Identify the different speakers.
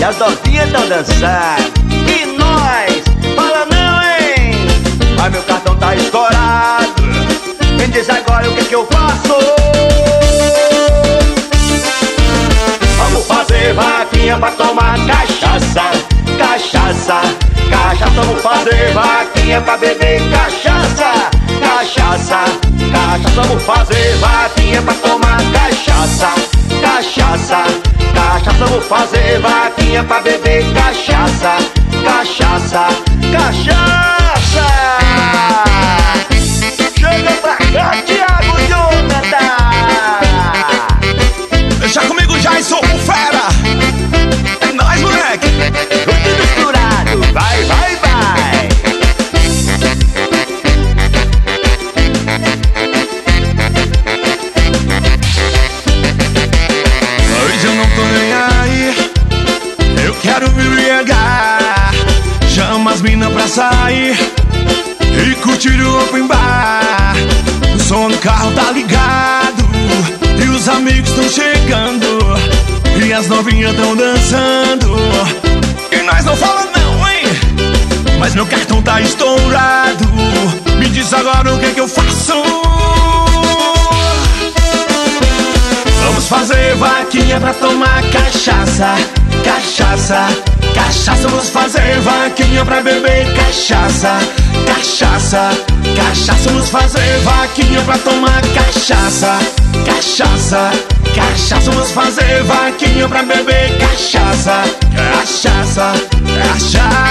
Speaker 1: as novinhas tão dançando. E nós, fala não, hein? Mas meu cartão tá estourado. Me diz agora o que eu faço. Vamos fazer vaquinha pra tomar cachaça. Cachaça, cachaça. Vamos fazer vaquinha pra beber cachaça. Cachaça, cachaça. Vamos fazer vaquinha pra tomar cachaça. Cachaça, cachaça. Vamos fazer vaquinha pra beber cachaça. Cachaça, cachaça. Chega pra cá, Thiago Jonathan.
Speaker 2: Deixa comigo, Jason, o fera. É nóis, moleque.
Speaker 1: Tudo misturado, vai, vai, vai.
Speaker 2: Hoje eu não tô nem aí, eu quero me embriagar. Chama as mina pra sair e curtir o open bar. O som do carro tá ligado e os amigos tão chegando e as novinhas tão dançando. E nós não fala não, hein? Mas meu cartão tá estourado. Me diz agora o que eu faço. Vamos fazer vaquinha pra tomar cachaça. Cachaça, cachaça. Vamos fazer vaquinha pra beber cachaça. Cachaça, cachaça. Vamos fazer vaquinha pra tomar cachaça. Cachaça, cachaça. Vamos fazer vaquinha pra beber cachaça. Cachaça, cachaça.